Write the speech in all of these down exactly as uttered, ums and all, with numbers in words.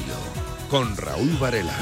partido con Raúl Varela.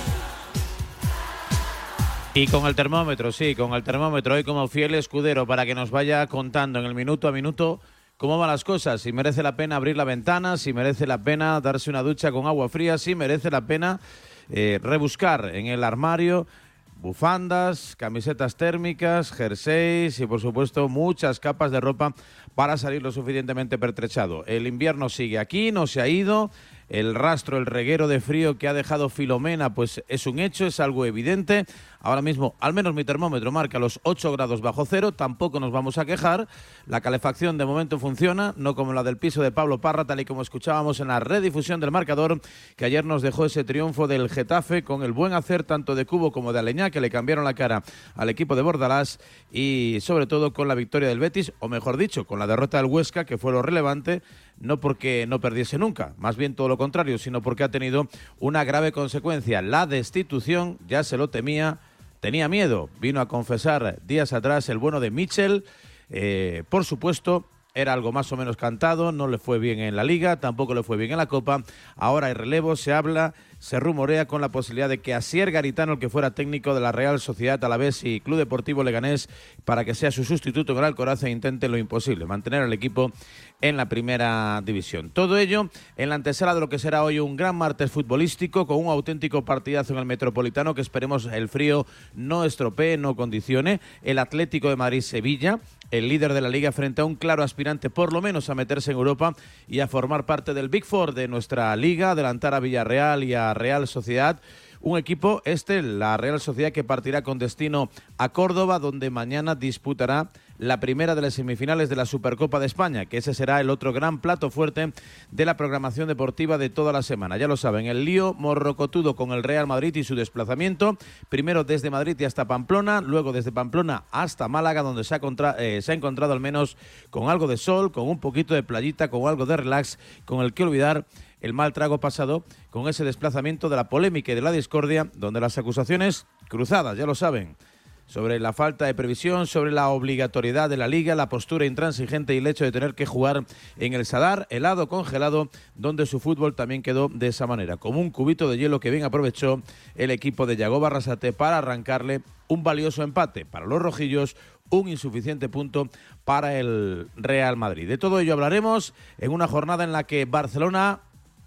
Y con el termómetro, sí, con el termómetro hoy como fiel escudero para que nos vaya contando en el minuto a minuto cómo van las cosas, si merece la pena abrir la ventana, si merece la pena darse una ducha con agua fría, si merece la pena eh, rebuscar en el armario bufandas, camisetas térmicas, jerseys y por supuesto muchas capas de ropa para salir lo suficientemente pertrechado. El invierno sigue aquí, no se ha ido. El rastro, el reguero de frío que ha dejado Filomena, pues es un hecho, es algo evidente. Ahora mismo, al menos mi termómetro marca los ocho grados bajo cero, tampoco nos vamos a quejar. La calefacción de momento funciona, no como la del piso de Pablo Parra, tal y como escuchábamos en la redifusión del marcador, que ayer nos dejó ese triunfo del Getafe con el buen hacer tanto de Cubo como de Aleñá, que le cambiaron la cara al equipo de Bordalás, y sobre todo con la victoria del Betis, o mejor dicho, con la derrota del Huesca, que fue lo relevante, no porque no perdiese nunca, más bien todo lo contrario, sino porque ha tenido una grave consecuencia. La destitución, ya se lo temía, tenía miedo. Vino a confesar días atrás el bueno de Mitchell. Eh, por supuesto, era algo más o menos cantado, no le fue bien en la Liga, tampoco le fue bien en la Copa. Ahora hay relevo, se habla, se rumorea con la posibilidad de que Asier Garitano, el que fuera técnico de la Real Sociedad Alavés y Club Deportivo Leganés, para que sea su sustituto en el Alcoraz e intente lo imposible, mantener al equipo en la primera división. Todo ello en la antesala de lo que será hoy un gran martes futbolístico con un auténtico partidazo en el Metropolitano que esperemos el frío no estropee, no condicione. El Atlético de Madrid-Sevilla, el líder de la Liga frente a un claro aspirante por lo menos a meterse en Europa y a formar parte del Big Four de nuestra Liga, adelantar a Villarreal y a Real Sociedad. Un equipo, este, la Real Sociedad, que partirá con destino a Córdoba, donde mañana disputará la primera de las semifinales de la Supercopa de España, que ese será el otro gran plato fuerte de la programación deportiva de toda la semana. Ya lo saben, el lío morrocotudo con el Real Madrid y su desplazamiento, primero desde Madrid y hasta Pamplona, luego desde Pamplona hasta Málaga, donde se ha, contra- eh, se ha encontrado al menos con algo de sol, con un poquito de playita, con algo de relax, con el que olvidar el mal trago pasado con ese desplazamiento de la polémica y de la discordia, donde las acusaciones cruzadas, ya lo saben, sobre la falta de previsión, sobre la obligatoriedad de la Liga, la postura intransigente y el hecho de tener que jugar en el Sadar, helado, congelado, donde su fútbol también quedó de esa manera, como un cubito de hielo que bien aprovechó el equipo de Yagoba Arrasate para arrancarle un valioso empate para los rojillos, un insuficiente punto para el Real Madrid. De todo ello hablaremos en una jornada en la que Barcelona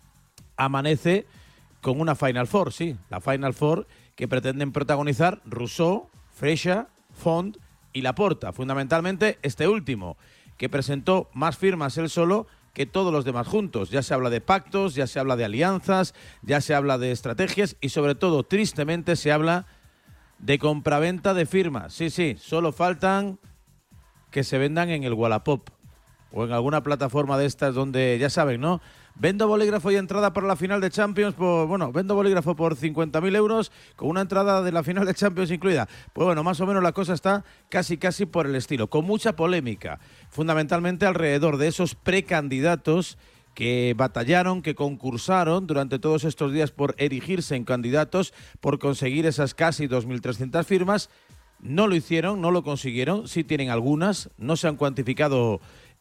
amanece con una Final Four, sí, la Final Four que pretenden protagonizar Rousseau, Freixa, Font y Laporta, fundamentalmente este último, que presentó más firmas él solo que todos los demás juntos. Ya se habla de pactos, ya se habla de alianzas, ya se habla de estrategias y sobre todo, tristemente, se habla de compraventa de firmas. Sí, sí, solo faltan que se vendan en el Wallapop o en alguna plataforma de estas donde, ya saben, ¿no? Vendo bolígrafo y entrada para la final de Champions por, bueno, vendo bolígrafo por cincuenta mil euros con una entrada de la final de Champions incluida. Pues bueno, más o menos la cosa está casi casi por el estilo, con mucha polémica, fundamentalmente alrededor de esos precandidatos que batallaron, que concursaron durante todos estos días por erigirse en candidatos, por conseguir esas casi dos mil trescientas firmas. No lo hicieron, no lo consiguieron, sí tienen algunas, no se han cuantificado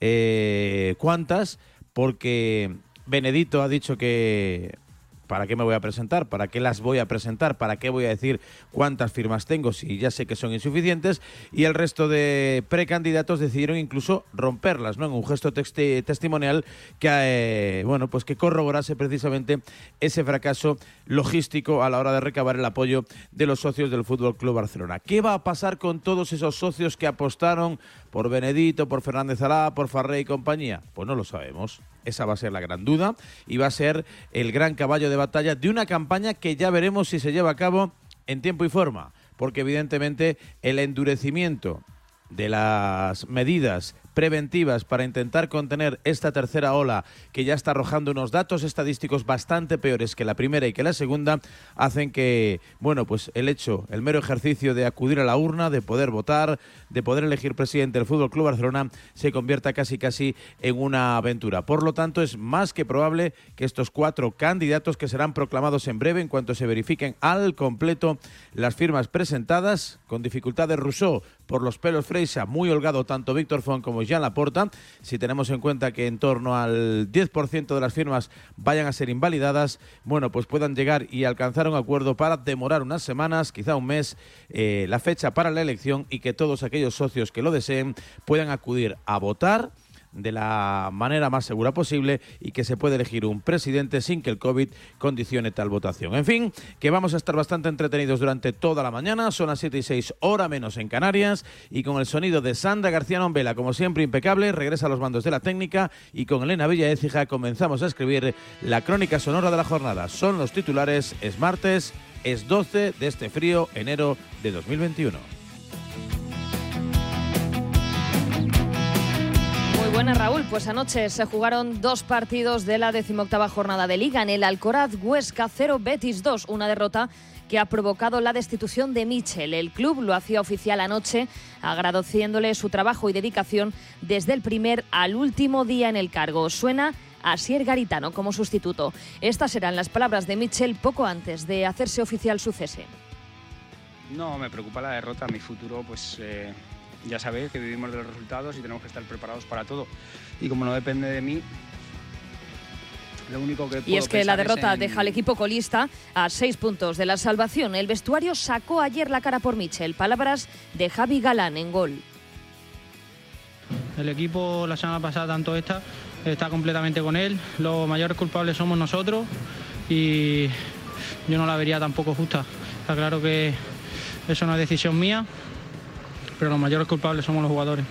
eh, cuántas, porque Benedito ha dicho que ¿para qué me voy a presentar? ¿Para qué las voy a presentar? ¿Para qué voy a decir cuántas firmas tengo si ya sé que son insuficientes? Y el resto de precandidatos decidieron incluso romperlas, ¿no? En un gesto texti- testimonial que, eh, bueno, pues que corroborase precisamente ese fracaso logístico a la hora de recabar el apoyo de los socios del Fútbol Club Barcelona. ¿Qué va a pasar con todos esos socios que apostaron por Benedito, por Fernández Alá, por Farré y compañía? Pues no lo sabemos. Esa va a ser la gran duda y va a ser el gran caballo de batalla de una campaña que ya veremos si se lleva a cabo en tiempo y forma, porque evidentemente el endurecimiento de las medidas preventivas para intentar contener esta tercera ola que ya está arrojando unos datos estadísticos bastante peores que la primera y que la segunda, hacen que, bueno, pues el hecho, el mero ejercicio de acudir a la urna, de poder votar, de poder elegir presidente del Fútbol Club Barcelona se convierta casi casi en una aventura. Por lo tanto, es más que probable que estos cuatro candidatos, que serán proclamados en breve en cuanto se verifiquen al completo las firmas presentadas, con dificultades Rousseau por los pelos Freixa, muy holgado tanto Víctor Font como decíamos, Joan Laporta, si tenemos en cuenta que en torno al diez por ciento de las firmas vayan a ser invalidadas, bueno, pues puedan llegar y alcanzar un acuerdo para demorar unas semanas, quizá un mes, eh, la fecha para la elección y que todos aquellos socios que lo deseen puedan acudir a votar de la manera más segura posible y que se puede elegir un presidente sin que el COVID condicione tal votación. En fin, que vamos a estar bastante entretenidos durante toda la mañana, son las siete y seis, hora menos en Canarias, y con el sonido de Sandra García Nombela, como siempre impecable, regresa a los mandos de la técnica, y con Elena Villaécija comenzamos a escribir la crónica sonora de la jornada. Son los titulares, es martes, es doce de este frío enero de dos mil veintiuno. Buenas, Raúl. Pues anoche se jugaron dos partidos de la decimoctava jornada de Liga. En el Alcoraz, Huesca cero, Betis dos, una derrota que ha provocado la destitución de Michel. El club lo hacía oficial anoche, agradeciéndole su trabajo y dedicación desde el primer al último día en el cargo. Suena Asier Garitano como sustituto. Estas serán las palabras de Michel poco antes de hacerse oficial su cese. No, me preocupa la derrota. Mi futuro, pues... Eh... Ya sabéis que vivimos de los resultados y tenemos que estar preparados para todo. Y como no depende de mí, lo único que puedo Y es que la derrota en... deja al equipo colista a seis puntos de la salvación. El vestuario sacó ayer la cara por Michel. Palabras de Javi Galán en Gol. El equipo la semana pasada, tanto esta, está completamente con él. Los mayores culpables somos nosotros y yo no la vería tampoco justa. Está claro que eso no es decisión mía, pero los mayores culpables somos los jugadores.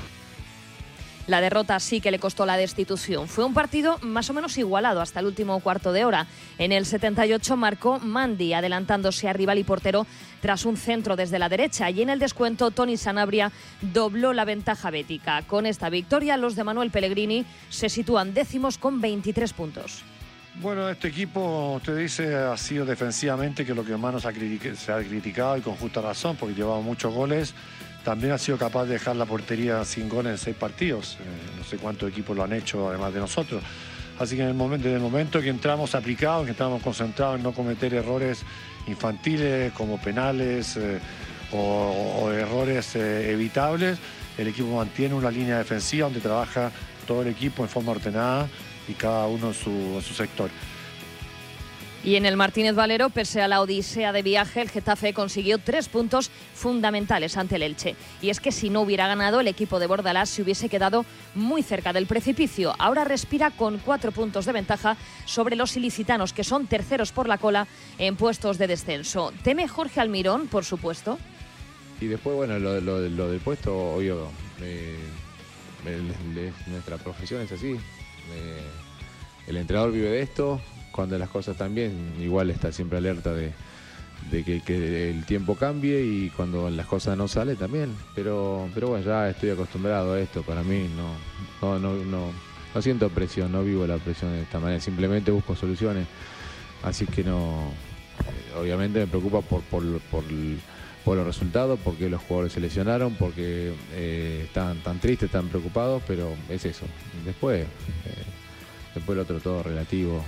La derrota sí que le costó la destitución. Fue un partido más o menos igualado hasta el último cuarto de hora. En el setenta y ocho marcó Mandi, adelantándose a rival y portero tras un centro desde la derecha. Y en el descuento, Toni Sanabria dobló la ventaja bética. Con esta victoria, los de Manuel Pellegrini se sitúan décimos con veintitrés puntos. Bueno, este equipo, usted dice, ha sido defensivamente que lo que más nos ha critic- se ha criticado, y con justa razón, porque llevaba muchos goles. También ha sido capaz de dejar la portería sin goles en seis partidos. Eh, no sé cuántos equipos lo han hecho, además de nosotros. Así que en el momento, desde el momento que entramos aplicados, que entramos concentrados en no cometer errores infantiles como penales eh, o, o errores eh, evitables, el equipo mantiene una línea defensiva donde trabaja todo el equipo en forma ordenada y cada uno en su, en su sector. Y en el Martínez Valero, pese a la odisea de viaje, el Getafe consiguió tres puntos fundamentales ante el Elche. Y es que si no hubiera ganado, el equipo de Bordalás se hubiese quedado muy cerca del precipicio. Ahora respira con cuatro puntos de ventaja sobre los ilicitanos, que son terceros por la cola en puestos de descenso. ¿Teme Jorge Almirón, por supuesto? Y después, bueno, lo, lo, lo del puesto, obvio, eh, el, el, nuestra profesión es así. Eh, el entrenador vive de esto. Cuando las cosas están bien, igual está siempre alerta de, de que, que el tiempo cambie, y cuando las cosas no salen también. Pero, pero bueno, ya estoy acostumbrado a esto. Para mí no, no, no, no, no siento presión, no vivo la presión de esta manera. Simplemente busco soluciones. Así que no, obviamente me preocupa por, por, por, por los resultados, porque los jugadores se lesionaron, porque eh, están tan tristes, están preocupados, pero es eso. Después, eh, después el otro todo relativo.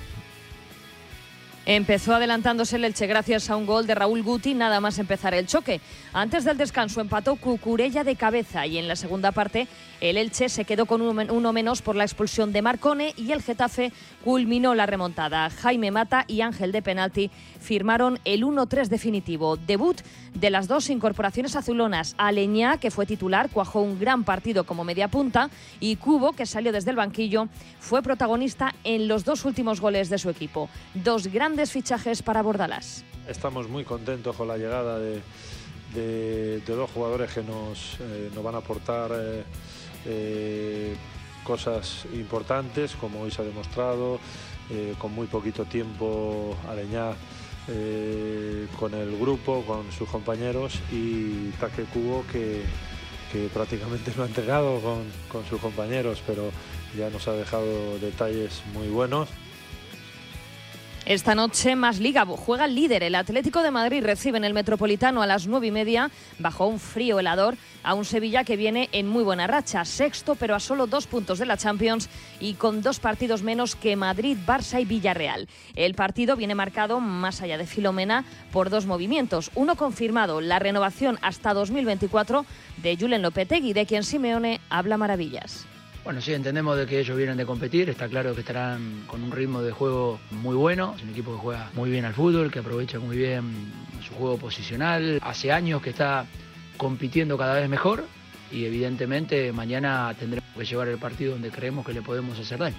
Empezó adelantándose el Elche gracias a un gol de Raúl Guti nada más empezar el choque. Antes del descanso empató Cucurella de cabeza, y en la segunda parte el Elche se quedó con uno menos por la expulsión de Marcone, y el Getafe culminó la remontada. Jaime Mata y Ángel de penalti firmaron el uno tres definitivo. Debut de las dos incorporaciones azulonas. Aleñá, que fue titular, cuajó un gran partido como media punta, y Cubo, que salió desde el banquillo, fue protagonista en los dos últimos goles de su equipo. Dos grandes fichajes para Bordalás. Estamos muy contentos con la llegada de, de, de dos jugadores que nos, eh, nos van a aportar eh, eh, cosas importantes, como hoy se ha demostrado, eh, con muy poquito tiempo Aleñá eh, con el grupo, con sus compañeros, y Taque Cubo, que, que prácticamente lo ha entregado con, con sus compañeros, pero ya nos ha dejado detalles muy buenos. Esta noche más Liga, juega el líder. El Atlético de Madrid recibe en el Metropolitano a las nueve y media, bajo un frío helador, a un Sevilla que viene en muy buena racha, sexto pero a solo dos puntos de la Champions y con dos partidos menos que Madrid, Barça y Villarreal. El partido viene marcado, más allá de Filomena, por dos movimientos. Uno confirmado, la renovación hasta dos mil veinticuatro de Julen Lopetegui, de quien Simeone habla maravillas. Bueno, sí, entendemos de que ellos vienen de competir, está claro que estarán con un ritmo de juego muy bueno, es un equipo que juega muy bien al fútbol, que aprovecha muy bien su juego posicional, hace años que está compitiendo cada vez mejor y evidentemente mañana tendremos que llevar el partido donde creemos que le podemos hacer daño.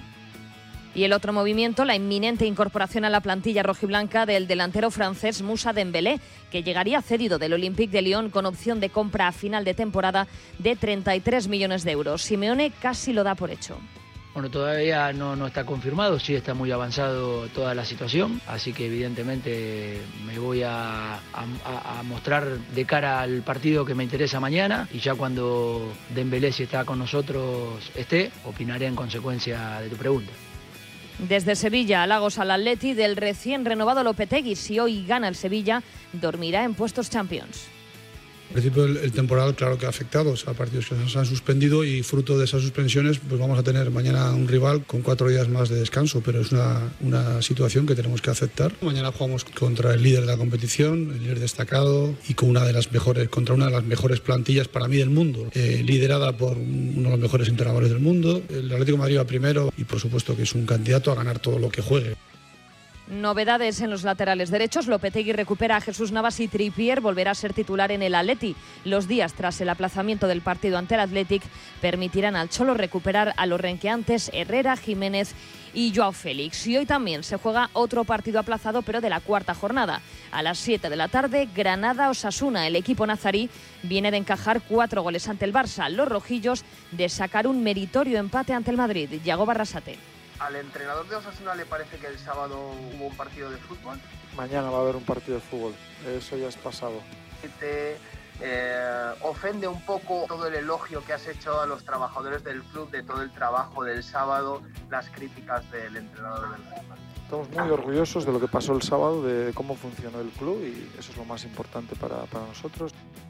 Y el otro movimiento, la inminente incorporación a la plantilla rojiblanca del delantero francés Moussa Dembélé, que llegaría cedido del Olympique de Lyon con opción de compra a final de temporada de treinta y tres millones de euros. Simeone casi lo da por hecho. Bueno, todavía no, no está confirmado, sí está muy avanzado toda la situación, así que evidentemente me voy a, a, a mostrar de cara al partido que me interesa mañana y ya cuando Dembélé, si está con nosotros, esté, opinaré en consecuencia de tu pregunta. Desde Sevilla, halagos al Atleti del recién renovado Lopetegui. Si hoy gana el Sevilla, dormirá en puestos Champions. Al principio el, el temporal, claro que ha afectado, o sea, partidos que se han suspendido y fruto de esas suspensiones pues vamos a tener mañana un rival con cuatro días más de descanso, pero es una, una situación que tenemos que aceptar. Mañana jugamos contra el líder de la competición, el líder destacado y con una de las mejores, contra una de las mejores plantillas para mí del mundo, eh, liderada por uno de los mejores entrenadores del mundo. El Atlético de Madrid va primero y por supuesto que es un candidato a ganar todo lo que juegue. Novedades en los laterales derechos. Lopetegui recupera a Jesús Navas y Trippier volverá a ser titular en el Atleti. Los días tras el aplazamiento del partido ante el Athletic permitirán al Cholo recuperar a los renqueantes Herrera, Jiménez y Joao Félix. Y hoy también se juega otro partido aplazado, pero de la cuarta jornada. A las siete de la tarde, Granada-Osasuna. El equipo nazarí viene de encajar cuatro goles ante el Barça. Los rojillos de sacar un meritorio empate ante el Madrid. Yago Barrasate. ¿Al entrenador de Osasuna le parece que el sábado hubo un partido de fútbol? Mañana va a haber un partido de fútbol, eso ya es pasado. ¿Te eh, ofende un poco todo el elogio que has hecho a los trabajadores del club de todo el trabajo del sábado, las críticas del entrenador del Real Madrid? Estamos muy orgullosos de lo que pasó el sábado, de cómo funcionó el club y eso es lo más importante para, para nosotros.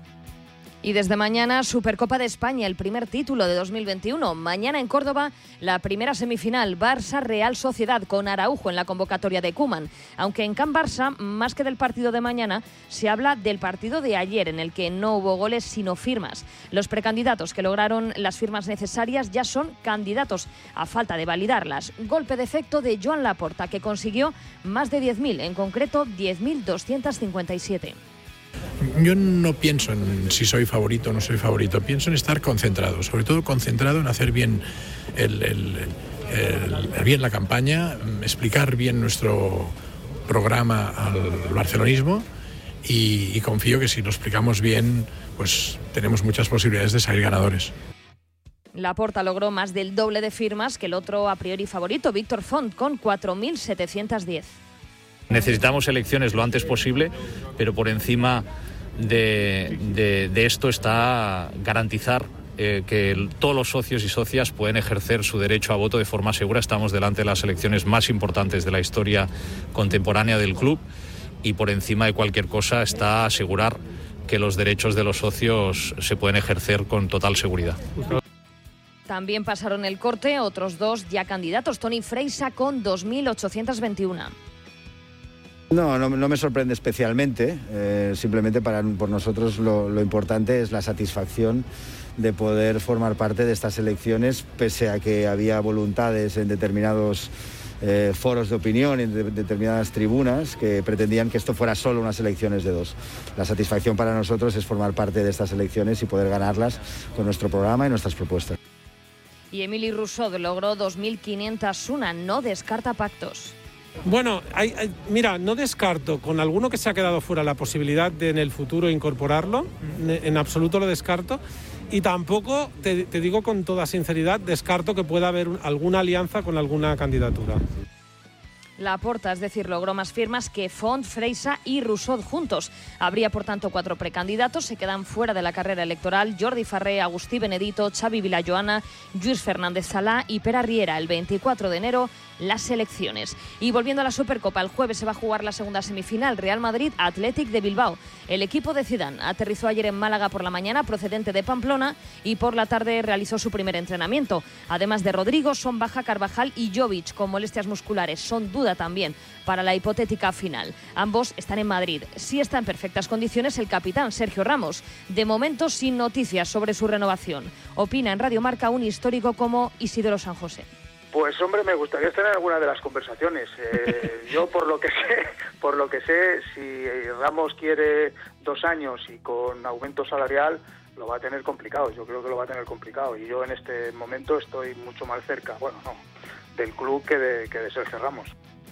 Y desde mañana, Supercopa de España, el primer título de dos mil veintiuno. Mañana en Córdoba, la primera semifinal, Barça-Real Sociedad, con Araujo en la convocatoria de Koeman. Aunque en Can Barça, más que del partido de mañana, se habla del partido de ayer, en el que no hubo goles sino firmas. Los precandidatos que lograron las firmas necesarias ya son candidatos, a falta de validarlas. Golpe de efecto de Joan Laporta, que consiguió más de diez mil, en concreto diez mil doscientos cincuenta y siete. Yo no pienso en si soy favorito o no soy favorito, pienso en estar concentrado, sobre todo concentrado en hacer bien, el, el, el, el, bien la campaña, explicar bien nuestro programa al barcelonismo y, y confío que si lo explicamos bien, pues tenemos muchas posibilidades de salir ganadores. Laporta logró más del doble de firmas que el otro a priori favorito, Víctor Font, con cuatro mil setecientos diez. Necesitamos elecciones lo antes posible, pero por encima de, de, de esto está garantizar eh, que el, todos los socios y socias pueden ejercer su derecho a voto de forma segura. Estamos delante de las elecciones más importantes de la historia contemporánea del club y por encima de cualquier cosa está asegurar que los derechos de los socios se pueden ejercer con total seguridad. También pasaron el corte otros dos ya candidatos. Toni Freisa con dos mil ochocientos veintiuno. No, no, no me sorprende especialmente, eh, simplemente para por nosotros lo, lo importante es la satisfacción de poder formar parte de estas elecciones, pese a que había voluntades en determinados eh, foros de opinión, en de, determinadas tribunas, que pretendían que esto fuera solo unas elecciones de dos. La satisfacción para nosotros es formar parte de estas elecciones y poder ganarlas con nuestro programa y nuestras propuestas. Y Emili Rousseau logró dos mil quinientos uno, no descarta pactos. Bueno, hay, hay, mira, no descarto con alguno que se ha quedado fuera la posibilidad de en el futuro incorporarlo, en absoluto lo descarto, y tampoco, te, te digo con toda sinceridad, descarto que pueda haber un, alguna alianza con alguna candidatura. Laporta, es decir, logró más firmas que Font, Freisa y Rousseau juntos. Habría, por tanto, cuatro precandidatos. Se quedan fuera de la carrera electoral Jordi Farré, Agustí Benedito, Xavi Vilajoana, Lluís Fernández Salá y Pere Riera. El veinticuatro de enero, las elecciones. Y volviendo a la Supercopa, el jueves se va a jugar la segunda semifinal, Real Madrid-Athletic de Bilbao. El equipo de Zidane aterrizó ayer en Málaga por la mañana, procedente de Pamplona, y por la tarde realizó su primer entrenamiento. Además de Rodrigo, son baja Carvajal y Jovic con molestias musculares. Son duda también para la hipotética final. Ambos están en Madrid. Sí está en perfectas condiciones el capitán Sergio Ramos, de momento sin noticias sobre su renovación. Opina en Radio Marca un histórico como Isidoro San José. Pues hombre, me gustaría estar en alguna de las conversaciones. Eh, yo por lo que sé, por lo que sé, si Ramos quiere dos años y con aumento salarial, lo va a tener complicado. Yo creo que lo va a tener complicado. Y yo en este momento estoy mucho más cerca, bueno, no, del club que de, que de Sergio Ramos.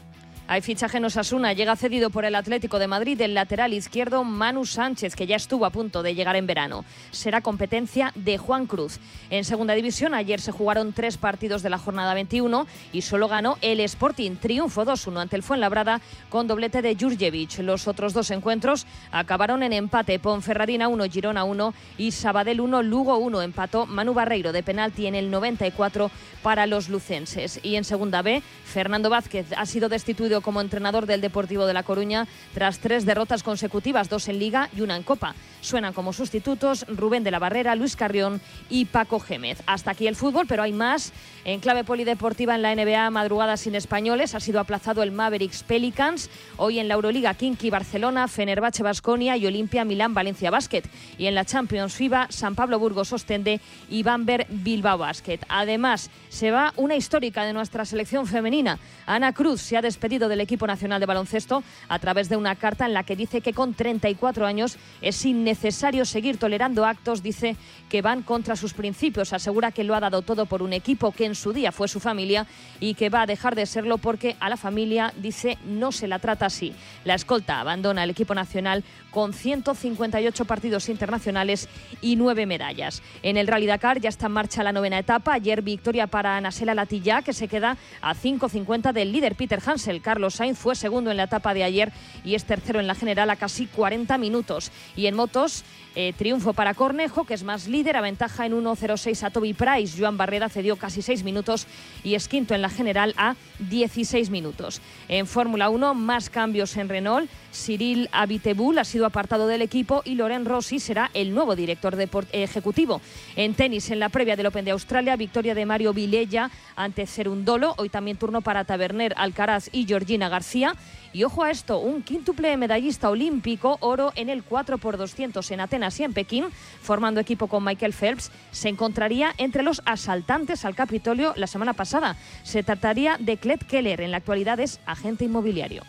Hay fichaje en Osasuna, llega cedido por el Atlético de Madrid el lateral izquierdo Manu Sánchez, que ya estuvo a punto de llegar en verano. Será competencia de Juan Cruz. En segunda división, ayer se jugaron tres partidos de la jornada veintiuno y solo ganó el Sporting, triunfo dos uno ante el Fuenlabrada con doblete de Jurjevic. Los otros dos encuentros acabaron en empate, Ponferradina uno, Girona uno y Sabadell uno, Lugo uno. Empató Manu Barreiro de penalti en el noventa y cuatro para los lucenses. Y en segunda B, Fernando Vázquez ha sido destituido como entrenador del Deportivo de La Coruña tras tres derrotas consecutivas, dos en Liga y una en Copa. Suenan como sustitutos Rubén de la Barrera, Luis Carrión y Paco Gémez. Hasta aquí el fútbol, pero hay más. En clave polideportiva en la N B A, madrugada sin españoles, ha sido aplazado el Mavericks Pelicans. Hoy en la Euroliga, Khimki Barcelona, Fenerbahce Baskonia y Olimpia Milán Valencia Basket. Y en la Champions FIBA, San Pablo Burgos Ostende y Bamberg Bilbao Basket. Además, se va una histórica de nuestra selección femenina. Ana Cruz se ha despedido del equipo nacional de baloncesto a través de una carta en la que dice que con treinta y cuatro años es innecesario seguir tolerando actos, dice, que van contra sus principios. Asegura que lo ha dado todo por un equipo que en su día fue su familia y que va a dejar de serlo porque a la familia, dice, no se la trata así. La escolta abandona el equipo nacional con ciento cincuenta y ocho partidos internacionales y nueve medallas. En el Rally Dakar ya está en marcha la novena etapa. Ayer victoria para Anasela Latilla, que se queda a cinco cincuenta del líder Peter Hansel. Carlos Sainz fue segundo en la etapa de ayer y es tercero en la general a casi cuarenta minutos. Y en motos, eh, triunfo para Cornejo, que es más líder, aventaja en uno cero seis a Toby Price. Joan Barreda cedió casi seis minutos y es quinto en la general a dieciséis minutos. En Fórmula uno, más cambios en Renault. Cyril Abiteboul ha sido apartado del equipo y Loren Rossi será el nuevo director deport- ejecutivo. En tenis, en la previa del Open de Australia, victoria de Mario Vilella ante Cerundolo. Hoy también turno para Taberner, Alcaraz y Georgina García. Y ojo a esto, un quíntuple medallista olímpico, oro en el cuatro por doscientos en Atenas y en Pekín, formando equipo con Michael Phelps, se encontraría entre los asaltantes al Capitolio la semana pasada. Se trataría de Klett Keller, en la actualidad es agente inmobiliario.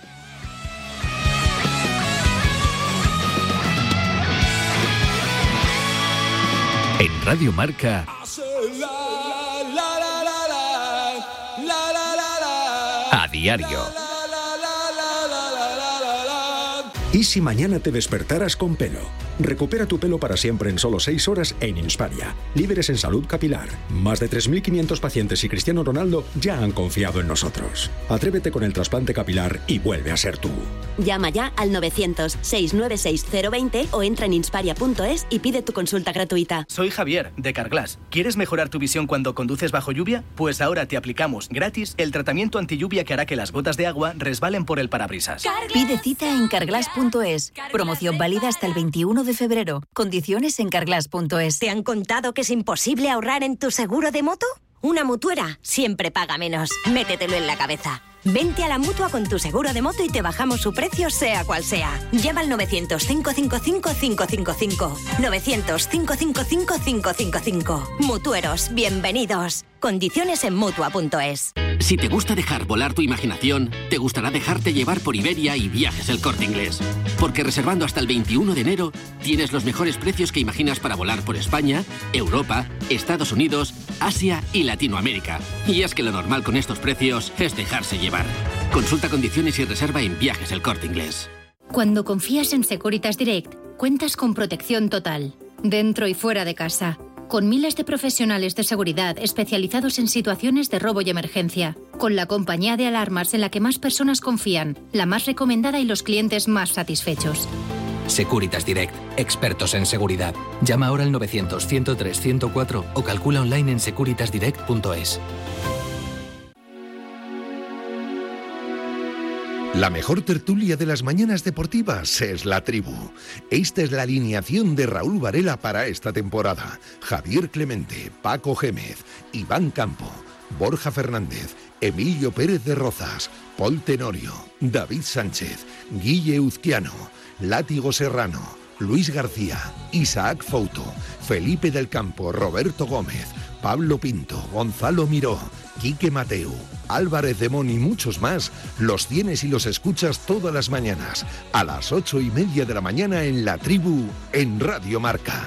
En Radio Marca, a diario. ¿Y si mañana te despertaras con pelo? Recupera tu pelo para siempre en solo seis horas en Inspania. Líderes en salud capilar. Más de tres mil quinientos pacientes y Cristiano Ronaldo ya han confiado en nosotros. Atrévete con el trasplante capilar y vuelve a ser tú. Llama ya al novecientos, seiscientos noventa y seis, cero veinte o entra en insparia punto es y pide tu consulta gratuita. Soy Javier, de Carglass. ¿Quieres mejorar tu visión cuando conduces bajo lluvia? Pues ahora te aplicamos gratis el tratamiento antilluvia que hará que las gotas de agua resbalen por el parabrisas. Pide cita en carglass punto es. Promoción válida hasta el veintiuno de febrero. Condiciones en carglass punto es. ¿Te han contado que es imposible ahorrar en tu seguro de moto? Una mutuera siempre paga menos. Métetelo en la cabeza. Vente a la Mutua con tu seguro de moto y te bajamos su precio sea cual sea. Llama al novecientos, cinco cinco cinco, cinco cinco cinco. novecientos, cinco cinco cinco, cinco cinco cinco. Mutueros, bienvenidos. Condiciones en Mutua punto es. Si te gusta dejar volar tu imaginación, te gustará dejarte llevar por Iberia y Viajes El Corte Inglés. Porque reservando hasta el veintiuno de enero, tienes los mejores precios que imaginas para volar por España, Europa, Estados Unidos, Asia y Latinoamérica. Y es que lo normal con estos precios es dejarse llevar. Consulta condiciones y reserva en Viajes El Corte Inglés. Cuando confías en Securitas Direct, cuentas con protección total, dentro y fuera de casa, con miles de profesionales de seguridad especializados en situaciones de robo y emergencia, con la compañía de alarmas en la que más personas confían, la más recomendada y los clientes más satisfechos. Securitas Direct, expertos en seguridad. Llama ahora al novecientos, ciento tres, ciento cuatro o calcula online en securitas direct punto es. La mejor tertulia de las mañanas deportivas es La Tribu. Esta es la alineación de Raúl Varela para esta temporada. Javier Clemente, Paco Gémez, Iván Campo, Borja Fernández, Emilio Pérez de Rozas, Paul Tenorio, David Sánchez, Guille Uzquiano, Látigo Serrano, Luis García, Isaac Fouto, Felipe del Campo, Roberto Gómez, Pablo Pinto, Gonzalo Miró, Quique Mateu, Álvarez de Mon y muchos más, los tienes y los escuchas todas las mañanas, a las ocho y media de la mañana en La Tribu, en Radio Marca.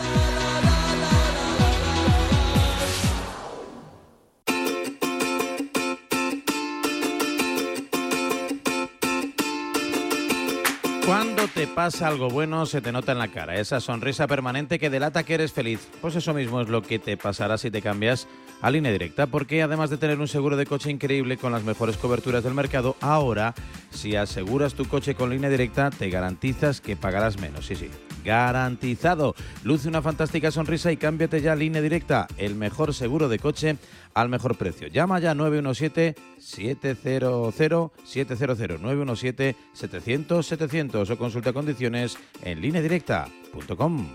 Cuando te pasa algo bueno se te nota en la cara, esa sonrisa permanente que delata que eres feliz. Pues eso mismo es lo que te pasará si te cambias a Línea Directa, porque además de tener un seguro de coche increíble con las mejores coberturas del mercado, ahora si aseguras tu coche con Línea Directa te garantizas que pagarás menos, sí, sí, garantizado. Luce una fantástica sonrisa y cámbiate ya a Línea Directa, el mejor seguro de coche al mejor precio. Llama ya nueve uno siete, siete cero cero, siete cero cero, nueve uno siete, setecientos, setecientos o consulta condiciones en línea directa punto com.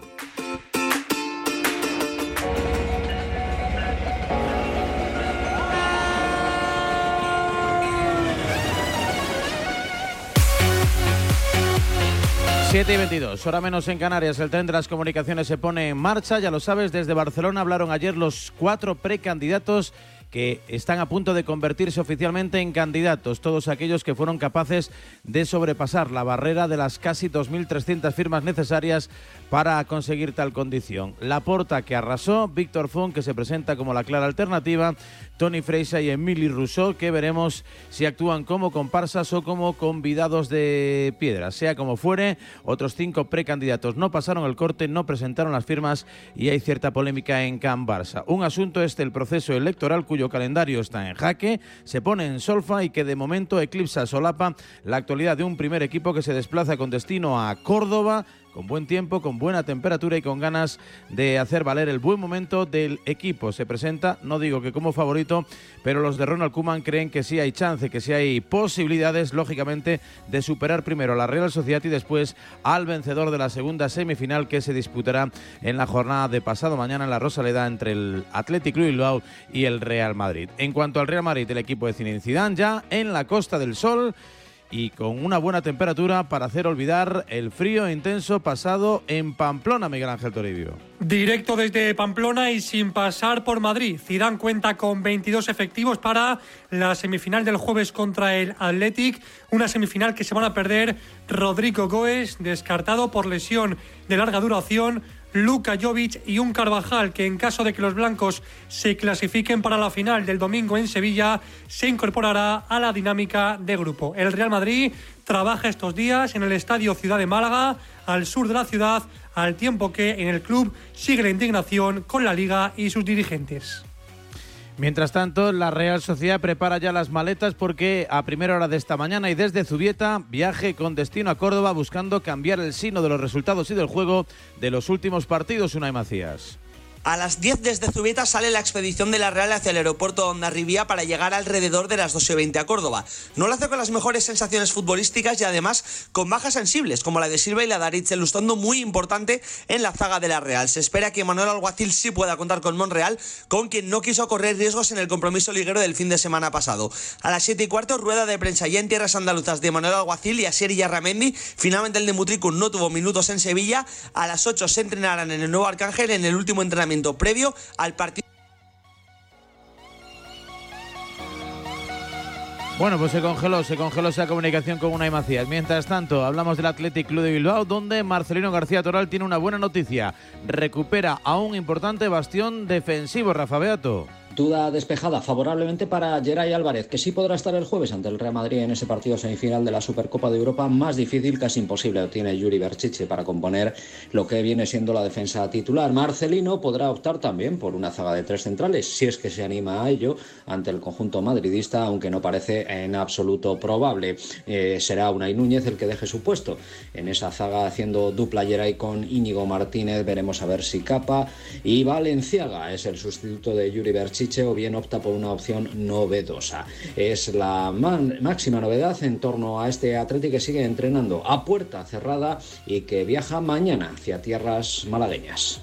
siete y veintidós, hora menos en Canarias. El tren de las comunicaciones se pone en marcha, ya lo sabes, desde Barcelona hablaron ayer los cuatro precandidatos que están a punto de convertirse oficialmente en candidatos, todos aquellos que fueron capaces de sobrepasar la barrera de las casi dos mil trescientas firmas necesarias para conseguir tal condición. Laporta, que arrasó, Víctor Font, que se presenta como la clara alternativa, Toni Freixa y Emili Rousseau, que veremos si actúan como comparsas o como convidados de piedra. Sea como fuere, otros cinco precandidatos no pasaron el corte, no presentaron las firmas y hay cierta polémica en Can Barça. Un asunto es el proceso electoral cuyo calendario está en jaque, se pone en solfa y que de momento eclipsa, solapa la actualidad de un primer equipo que se desplaza con destino a Córdoba, con buen tiempo, con buena temperatura y con ganas de hacer valer el buen momento del equipo. Se presenta, no digo que como favorito, pero los de Ronald Koeman creen que sí hay chance, que sí hay posibilidades, lógicamente, de superar primero a la Real Sociedad y después al vencedor de la segunda semifinal que se disputará en la jornada de pasado mañana en la Rosaleda entre el Athletic Club Bilbao y el Real Madrid. En cuanto al Real Madrid, el equipo de Zinedine Zidane ya en la Costa del Sol y con una buena temperatura para hacer olvidar el frío intenso pasado en Pamplona, Miguel Ángel Toribio. Directo desde Pamplona y sin pasar por Madrid. Zidane cuenta con veintidós efectivos para la semifinal del jueves contra el Athletic, una semifinal que se van a perder Rodrigo Goes, descartado por lesión de larga duración, Luka Jovic y un Carvajal que en caso de que los blancos se clasifiquen para la final del domingo en Sevilla se incorporará a la dinámica de grupo. El Real Madrid trabaja estos días en el Estadio Ciudad de Málaga, al sur de la ciudad, al tiempo que en el club sigue la indignación con la Liga y sus dirigentes. Mientras tanto, la Real Sociedad prepara ya las maletas porque a primera hora de esta mañana y desde Zubieta, viaje con destino a Córdoba buscando cambiar el signo de los resultados y del juego de los últimos partidos. Unai Macías. A las diez desde Zubieta sale la expedición de la Real hacia el aeropuerto de Hondarribia para llegar alrededor de las doce y veinte a Córdoba. No lo hace con las mejores sensaciones futbolísticas y además con bajas sensibles como la de Silva y la de Aritz, ilustrando muy importante en la zaga de la Real. Se espera que Manuel Alguacil sí pueda contar con Monreal, con quien no quiso correr riesgos en el compromiso liguero del fin de semana pasado. A las siete y cuarto, rueda de prensa ya en tierras andaluzas de Manuel Alguacil y Asier Yarramendi. Finalmente el de Mutriku no tuvo minutos en Sevilla. A las ocho se entrenarán en el Nuevo Arcángel en el último entrenamiento previo al partido. Bueno, pues se congeló, se congeló esa comunicación con Unai Macías. Mientras tanto, hablamos del Athletic Club de Bilbao, donde Marcelino García Toral tiene una buena noticia. Recupera a un importante bastión defensivo, Rafa Beato. Duda despejada favorablemente para Geray Álvarez, que sí podrá estar el jueves ante el Real Madrid en ese partido semifinal de la Supercopa de Europa. Más difícil, casi imposible, tiene Yuri Berchiche para componer lo que viene siendo la defensa titular. Marcelino podrá optar también por una zaga de tres centrales, si es que se anima a ello, ante el conjunto madridista, aunque no parece en absoluto probable. Eh, será Unai Núñez el que deje su puesto en esa zaga, haciendo dupla Geray con Íñigo Martínez. Veremos a ver si Capa y Valenciaga es el sustituto de Yuri Berchiche Berchiche o bien opta por una opción novedosa. Es la máxima novedad en torno a este Athletic que sigue entrenando a puerta cerrada y que viaja mañana hacia tierras malagueñas.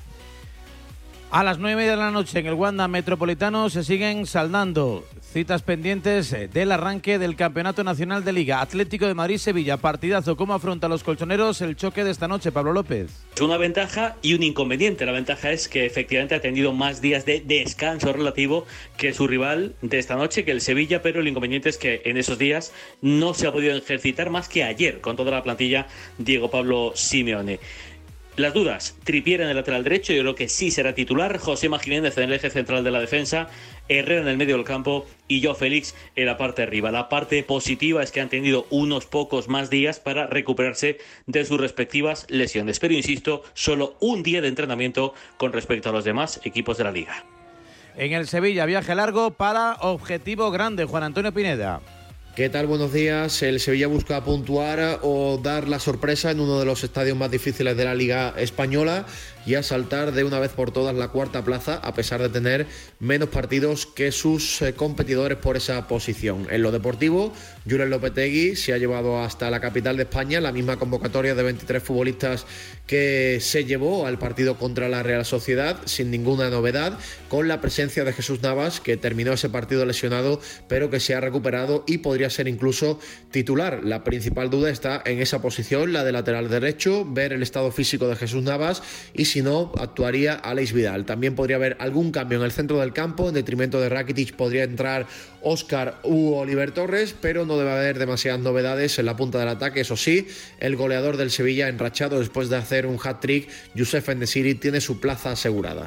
A las nueve de la noche en el Wanda Metropolitano se siguen saldando citas pendientes del arranque del Campeonato Nacional de Liga. Atlético de Madrid-Sevilla, partidazo. ¿Cómo afronta los colchoneros el choque de esta noche, Pablo López? Es una ventaja y un inconveniente. La ventaja es que efectivamente ha tenido más días de descanso relativo que su rival de esta noche, que el Sevilla, pero el inconveniente es que en esos días no se ha podido ejercitar más que ayer con toda la plantilla Diego Pablo Simeone. Las dudas, Trippier en el lateral derecho, yo creo que sí será titular, Josema Jiménez en el eje central de la defensa, Herrera en el medio del campo y Joao Félix en la parte de arriba. La parte positiva es que han tenido unos pocos más días para recuperarse de sus respectivas lesiones, pero insisto, solo un día de entrenamiento con respecto a los demás equipos de la Liga. En el Sevilla, viaje largo para objetivo grande, Juan Antonio Pineda. ¿Qué tal? Buenos días. El Sevilla busca puntuar o dar la sorpresa en uno de los estadios más difíciles de la Liga Española y asaltar de una vez por todas la cuarta plaza, a pesar de tener menos partidos que sus eh, competidores por esa posición. En lo deportivo, Julen Lopetegui se ha llevado hasta la capital de España la misma convocatoria de veintitrés futbolistas que se llevó al partido contra la Real Sociedad, sin ninguna novedad, con la presencia de Jesús Navas, que terminó ese partido lesionado, pero que se ha recuperado y podría ser incluso titular. La principal duda está en esa posición, la de lateral derecho, ver el estado físico de Jesús Navas y si no, actuaría Aleix Vidal. También podría haber algún cambio en el centro del campo, en detrimento de Rakitic podría entrar Óscar u Oliver Torres, pero no debe haber demasiadas novedades en la punta del ataque. Eso sí, el goleador del Sevilla, enrachado después de hacer un hat-trick, Youssef En-Nesyri, tiene su plaza asegurada.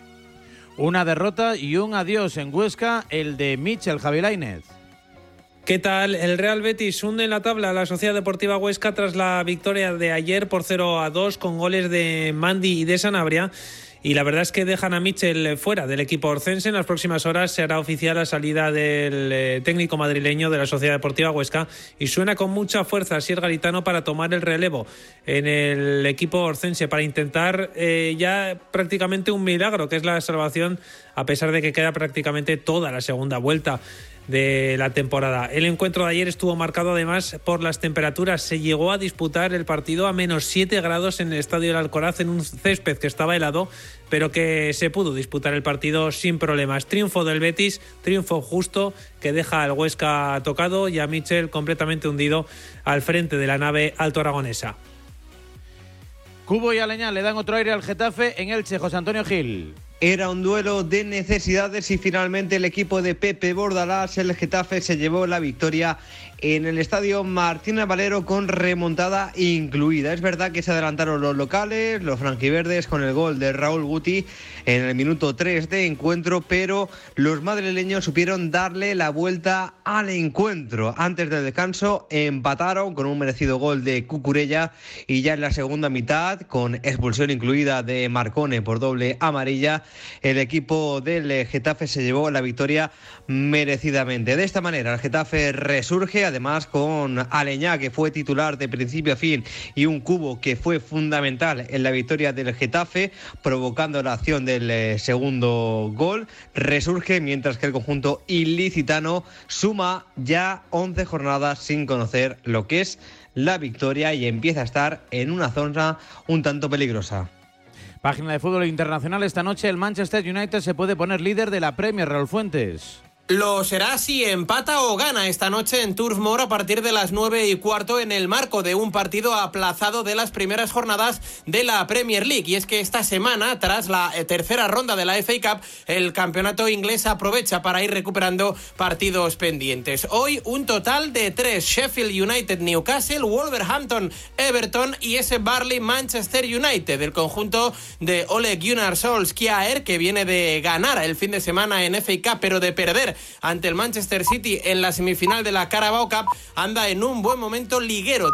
Una derrota y un adiós en Huesca, el de Michel Javi Lainez. ¿Qué tal? El Real Betis hunde en la tabla a la Sociedad Deportiva Huesca tras la victoria de ayer por cero a dos con goles de Mandi y de Sanabria. Y la verdad es que dejan a Michel fuera del equipo orcense. En las próximas horas se hará oficial la salida del eh, técnico madrileño de la Sociedad Deportiva Huesca y suena con mucha fuerza Asier Garitano para tomar el relevo en el equipo orcense para intentar eh, ya prácticamente un milagro, que es la salvación, a pesar de que queda prácticamente toda la segunda vuelta de la temporada. El encuentro de ayer estuvo marcado además por las temperaturas. Se llegó a disputar el partido a menos siete grados en el Estadio del Alcoraz, en un césped que estaba helado, pero que se pudo disputar el partido sin problemas. Triunfo del Betis, triunfo justo que deja al Huesca tocado y a Michel completamente hundido al frente de la nave alto aragonesa. Cubo y Aleñá le dan otro aire al Getafe en Elche, José Antonio Gil. Era un duelo de necesidades y finalmente el equipo de Pepe Bordalás, el Getafe, se llevó la victoria en el estadio Martínez Valero con remontada incluida. Es verdad que se adelantaron los locales, los franjiverdes, con el gol de Raúl Guti en el minuto tres de encuentro, pero los madrileños supieron darle la vuelta al encuentro. Antes del descanso empataron con un merecido gol de Cucurella y ya en la segunda mitad, con expulsión incluida de Marcone por doble amarilla, el equipo del Getafe se llevó la victoria merecidamente. De esta manera el Getafe resurge, además con Aleñá, que fue titular de principio a fin, y un Cubo que fue fundamental en la victoria del Getafe, provocando la acción del eh, segundo gol. Resurge, mientras que el conjunto ilicitano suma ya once jornadas sin conocer lo que es la victoria y empieza a estar en una zona un tanto peligrosa. Página de fútbol internacional. Esta noche el Manchester United se puede poner líder de la Premier, Raúl Fuentes. Lo será si empata o gana esta noche en Turf Moor a partir de las nueve y cuarto en el marco de un partido aplazado de las primeras jornadas de la Premier League. Y es que esta semana, tras la tercera ronda de la F A Cup, el campeonato inglés aprovecha para ir recuperando partidos pendientes. Hoy un total de tres: Sheffield United, Newcastle, Wolverhampton, Everton y ese Burnley Manchester United, del conjunto de Ole Gunnar Solskjaer, que viene de ganar el fin de semana en F A Cup, pero de perder ante el Manchester City en la semifinal de la Carabao Cup. Anda en un buen momento liguero